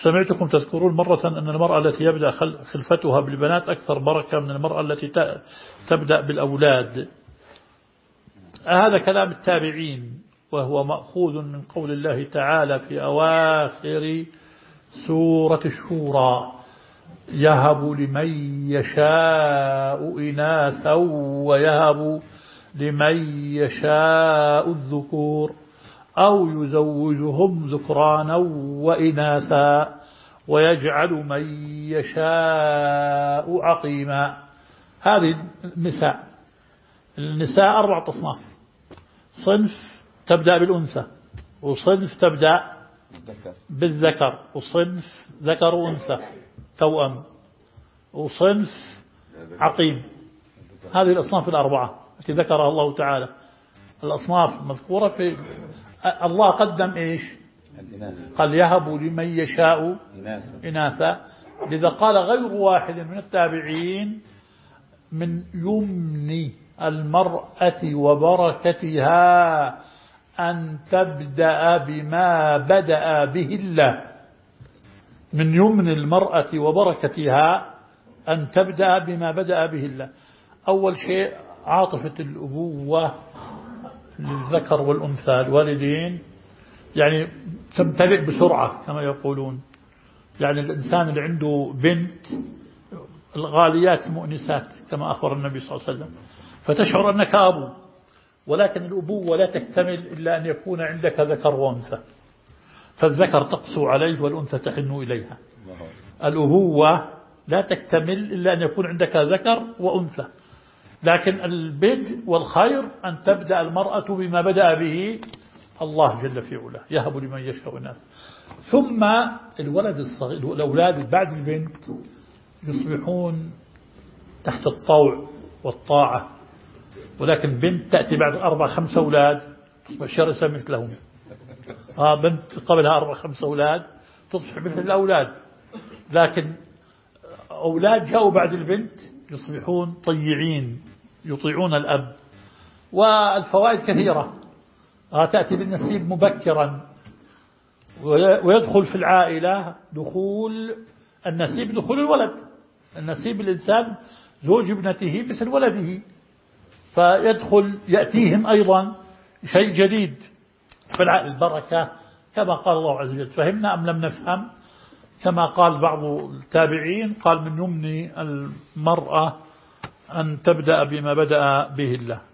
سمعتكم تذكرون مرة أن المرأة التي يبدأ خلفتها بالبنات أكثر بركة من المرأة التي تبدأ بالأولاد. هذا كلام التابعين، وهو مأخوذ من قول الله تعالى في أواخر سورة الشورى: يهب لمن يشاء إناثا ويهب لمن يشاء الذكور أو يزوجهم ذكرانا وإناثا ويجعل من يشاء عقيما. هذه النساء 4 أصناف: صنف تبدأ بالأنثى، وصنف تبدأ بالذكر، وصنف ذكر وأنثى توأم، وصنف عقيم. هذه الأصناف 4 التي ذكرها الله تعالى. الأصناف مذكورة في الله قدم إيش؟ قال يهب لمن يشاء إناثا. لذا قال غير واحد من التابعين: من يمن المرأة وبركتها أن تبدأ بما بدأ به الله. من يمن المرأة وبركتها أن تبدأ بما بدأ به الله. أول شيء عاطفة الأبوة للذكر والأنثى الوالدين، يعني تمتلئ بسرعة كما يقولون. يعني الإنسان اللي عنده بنت، الغاليات المؤنسات كما أخبر النبي صلى الله عليه وسلم، فتشعر أنك أبو، ولكن الأبوة لا تكتمل إلا أن يكون عندك ذكر وأنثى، فالذكر تقسو عليه والأنثى تحن إليها. الأبوة لا تكتمل إلا أن يكون عندك ذكر وأنثى. لكن البدء والخير أن تبدأ المرأة بما بدأ به الله جل في علاه: يهب لمن يشاء إناثا. ثم الولد الصغير، الأولاد بعد البنت يصبحون تحت الطوع والطاعة، ولكن بنت تأتي بعد 4-5 أولاد تصبح شرسة مثلهم. بنت قبلها 4-5 أولاد تصبح مثل الأولاد، لكن أولاد جاءوا بعد البنت يصبحون طيعين يطيعون الأب. والفوائد كثيرة. تأتي بالنسيب مبكرا، ويدخل في العائلة دخول النسيب دخول الولد. النسيب الإنسان زوج ابنته مثل ولده، فيدخل يأتيهم أيضا شيء جديد في البركة كما قال الله عز وجل. فهمنا أم لم نفهم؟ كما قال بعض التابعين قال: من يمن المرأة أن تبدأ بما بدأ به الله.